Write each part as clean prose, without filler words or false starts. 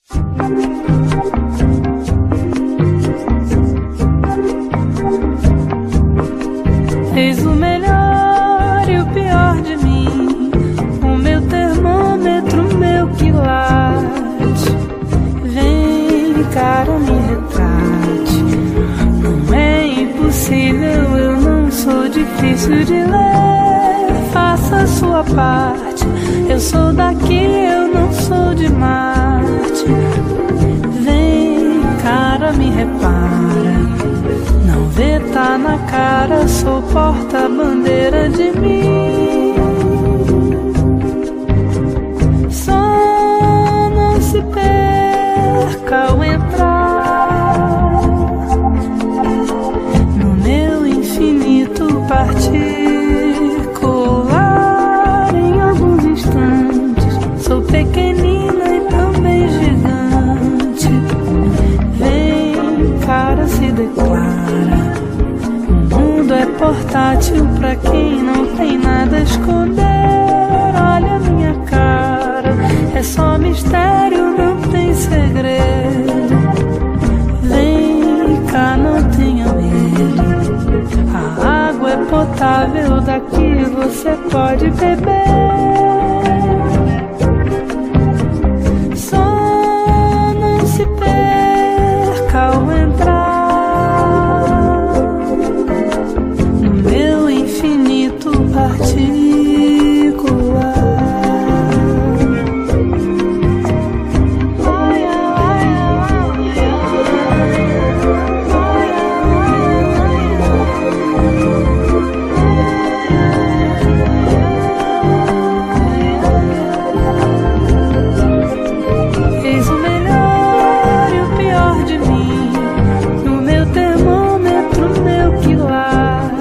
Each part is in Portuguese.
Eis o melhor e o pior de mim, o meu termômetro, meu quilate. Vem, cara, me retrate. Não é impossível, eu não sou difícil de ler. Faça a sua parte, eu sou daqui, eu não sou de Marte. Vem, cara, me repara. Não vê, tá na cara, sou porta-bandeira de mim. Só não se perca ao entrar no meu infinito particular. Em alguns instantes sou pequenina e também gigante. Vem, cara, se declara. É portátil pra quem não tem nada a esconder. Olha a minha cara, é só mistério, não tem segredo. Vem cá, não tenha medo. A água é potável, daqui você pode beber. Só não se perca ao entrar particular. Eis o melhor e o pior de mim, no meu termômetro, meu quilate.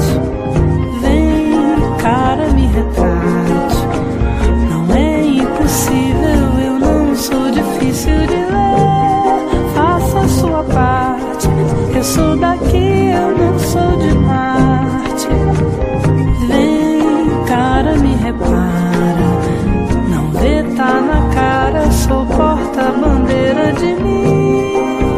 Não é impossível, eu não sou difícil de ler. Faça a sua parte, eu sou daqui, eu não sou de Marte. Vem, cara, me repara. Não vê, tá na cara, sou porta-bandeira de mim.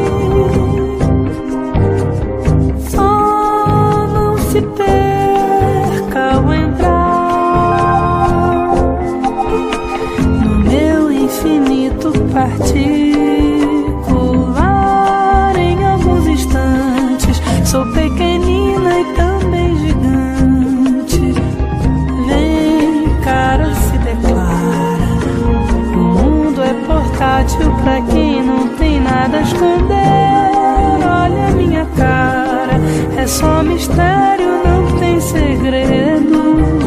Só não se perca ao entrar infinito particular. Em alguns instantes sou pequenina e também gigante. Vem, cara, se declara. O mundo é portátil pra quem não tem nada a esconder. Olha a minha cara, é só mistério, não tem segredo.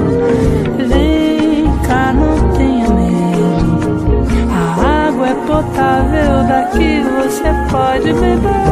Vem cá, não tenha medo. A água é potável, daqui você pode beber.